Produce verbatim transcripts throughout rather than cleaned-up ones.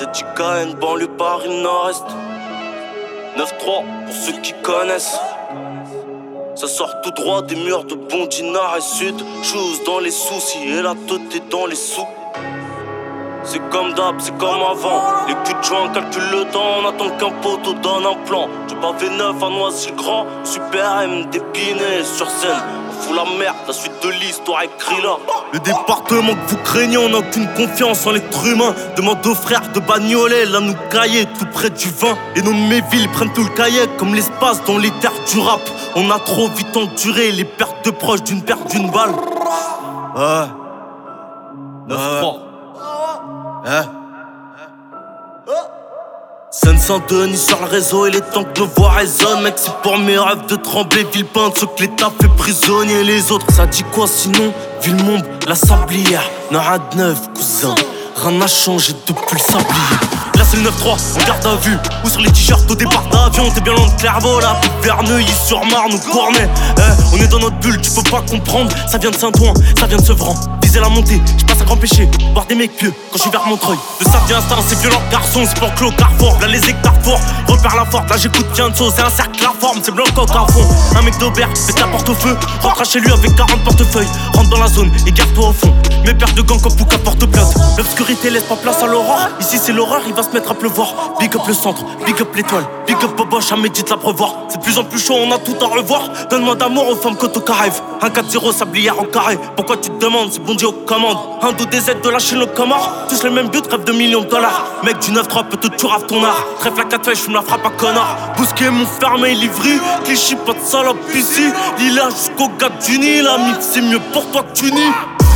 Z J K N, banlieue Paris Nord-Est. neuf trois pour ceux qui connaissent. Ça sort tout droit des murs de Bondy Nord et Sud. Chose dans les soucis et la tête est dans les sous. C'est comme d'hab, c'est comme avant. Les culs de joint calculent le temps, on attend qu'un poteau donne un plan. Je pas V neuf à Noisy-le-Grand, Super M dépiné sur scène. On fout la merde, la suite de l'histoire écrit là. Le département que vous craignez, on n'a aucune confiance en l'être humain. Demande aux frères de Bagnolet, là nous cailler tout près du vin. Et nos mévilles prennent tout le cahier comme l'espace dans les terres du rap. On a trop vite enduré les pertes de proches d'une perte d'une balle. Ouais. neuf trois. Hein? Seine-Saint-Denis sur le réseau et les temps que nos voix résonnent. Mec, c'est pour mes rêves de trembler. Villepinte, ceux que l'État fait prisonnier. Les autres, ça dit quoi sinon? Villemomble, la sablière, n'a de neuf, cousin. Rien n'a changé depuis le sablier. Là c'est le neuf trois, on garde à vue. Ou sur les t-shirts au départ d'avion. T'es bien loin de Clairvaux là, Verneuil-sur-Marne ou Cornet. Eh, on est dans notre bulle, tu peux pas comprendre. Ça vient de Saint-Ouen, ça vient de Sevran. Viser la montée, j'passe un grand péché. Boire des mecs pieux quand je suis vers Montreuil. De ça vient instinct, c'est violent garçon. C'est pour Clos Carrefour, là les hectares forts. Repère la forte, là j'écoute bien de sauce. C'est un cercle à forme, c'est blanc coq à fond. Un mec d'Aubert, fait ta porte au feu. Rentre chez lui avec quarante portefeuilles. Rentre dans la zone et garde-toi au fond. Mes paires de gants comme Pouka porte plainte. L'obscurité laisse pas place à l'aurore. Ici c'est l'horreur, il va se mettre à pleuvoir. Big up le centre, big up l'étoile. Big up Boboche, à médite la prévoir. C'est de plus en plus chaud, on a tout à revoir. Donne-moi d'amour aux femmes côte au carré. Un quatre zéro sablière au carré. Pourquoi tu te demandes, c'est Bondy aux commandes. Un dos des aides de la Chine au Comore. Tous les mêmes buts, rêve de millions de dollars. Mec du neuf trois peut te tuer à ton art. Trèfle la quatre feuilles, j'fume la frappe à connard. Bousquet mon fermé, livry. Clichy, pas de salope ici. Lila jusqu'au gars du Nil. L'ami, c'est mieux pour toi que tu nies.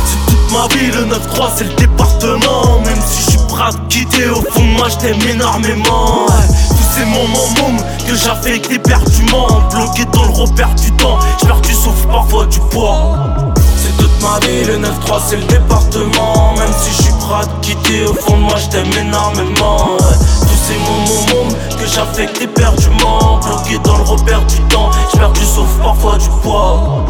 Ma vie, le neuf trois c'est le département. Même si je suis prêt à te quitter, au fond de moi je t'aime énormément. Tous ces moments mômes que j'affecte éperdument. Bloqué dans le repère du temps, j'perds du souffle, parfois du poids. C'est toute ma vie, le neuf trois c'est le département. Même si je suis prêt à te quitter, au fond de moi je t'aime énormément. Tous ces moments mômes que j'affecte éperdument. Bloqué dans le repère du temps, j'perds du souffle, parfois du poids.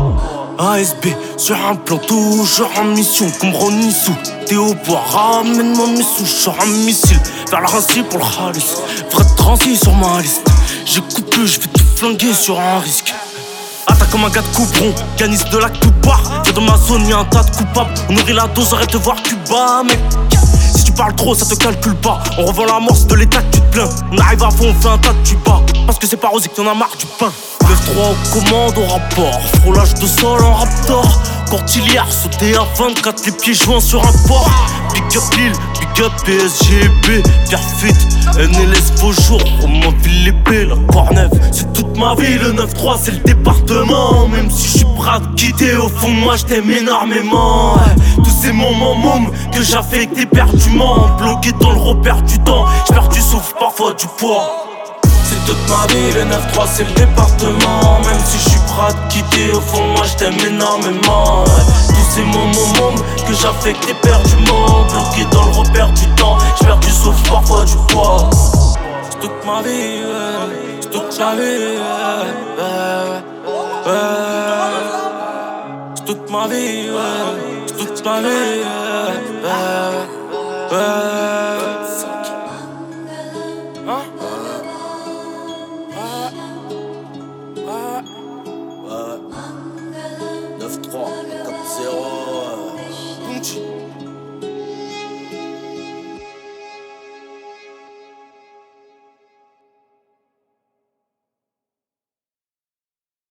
A S B sur un plan toujours en mission comme Ronissou. T'es au bois, ramène-moi mes sous. J'sors un missile vers la Rancy pour le Khalis. Vrai de transi sur ma liste. J'écoute plus, j'vais tout flinguer sur un risque. Attaque comme un gars de Coubron, Ganis de la Cuba. Viens dans ma zone, y'a un tas de coupables. On nourrit la dose, arrête de voir Cuba, mec. Si tu parles trop, ça te calcule pas. On revend l'amorce de l'état que tu te plains. On arrive à fond, on fait un tas de tubas. Parce que c'est pas Rosé que t'en as marre du pain. neuf trois aux commandes, au rapport. Frôlage de sol en raptor. Courtilière, sauter à vingt-quatre, les pieds joints sur un port. Big up Lille, big up P S G B. Pierre Fit, N L S Beaujour. Romainville l'épée, la Courneuve. C'est toute ma vie, le neuf trois c'est le département. Même si je suis prêt à te quitter, au fond de moi je t'aime énormément. Tous ces moments mômes que j'affecte éperdument. Bloqué dans le repère du temps, j'perds du souffle, parfois du poids. C'est toute ma vie, le neuf trois c'est le département. Même si je suis prêt à te quitter, au fond moi je t'aime énormément. Tous ces moments mômes que j'affecte éperdument. Bloqué dans le repère du temps, j'perds du souffle, parfois du poids. C'est toute ma vie, ouais. C'est toute ma vie, ouais. Ouais, ouais. C'est toute ma vie, ouais. C'est toute ma vie, ouais. Ouais, ouais.